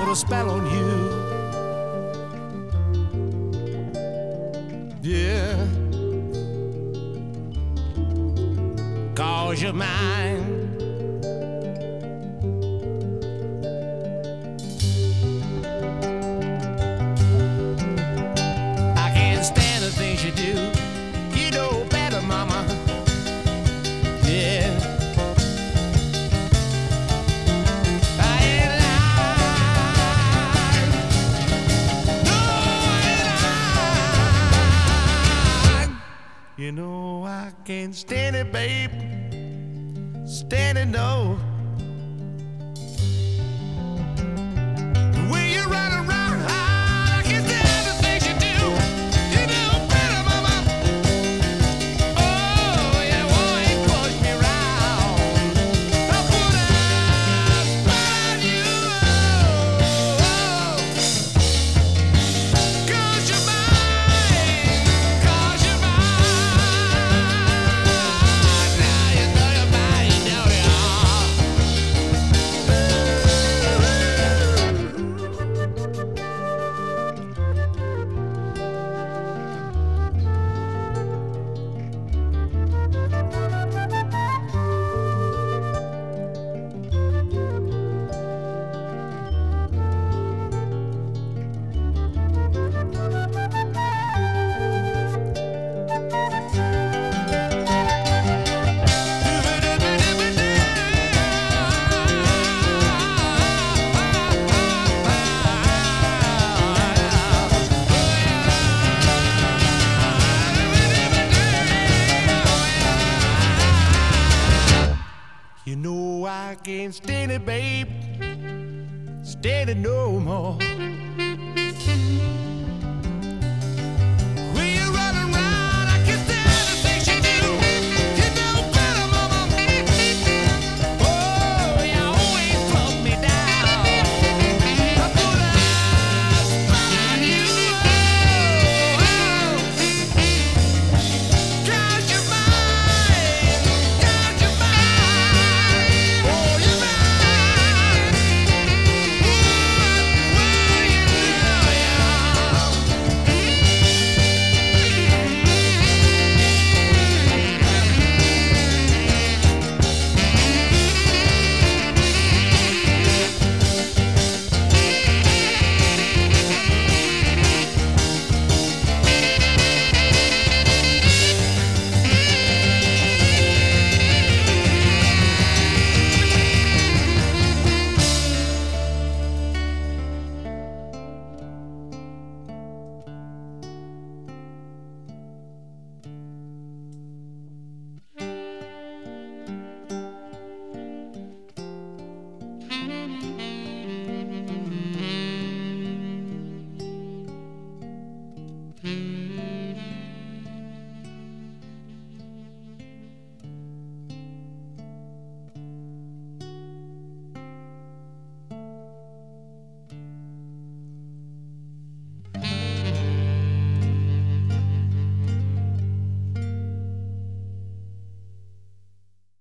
put a spell on you. Yeah, 'cause you're mine. I can't stand the things you do. You know better, mama. Yeah. You know I can't stand it, babe. Stand it, no. When you run around, I can't stand the things you do. You know better, mama. Oh, yeah, boy, push me round. I'll put a spell on you. Oh, 'cause you're mine. 'Cause you're mine. You know I can't stand it, babe. Stand it no more.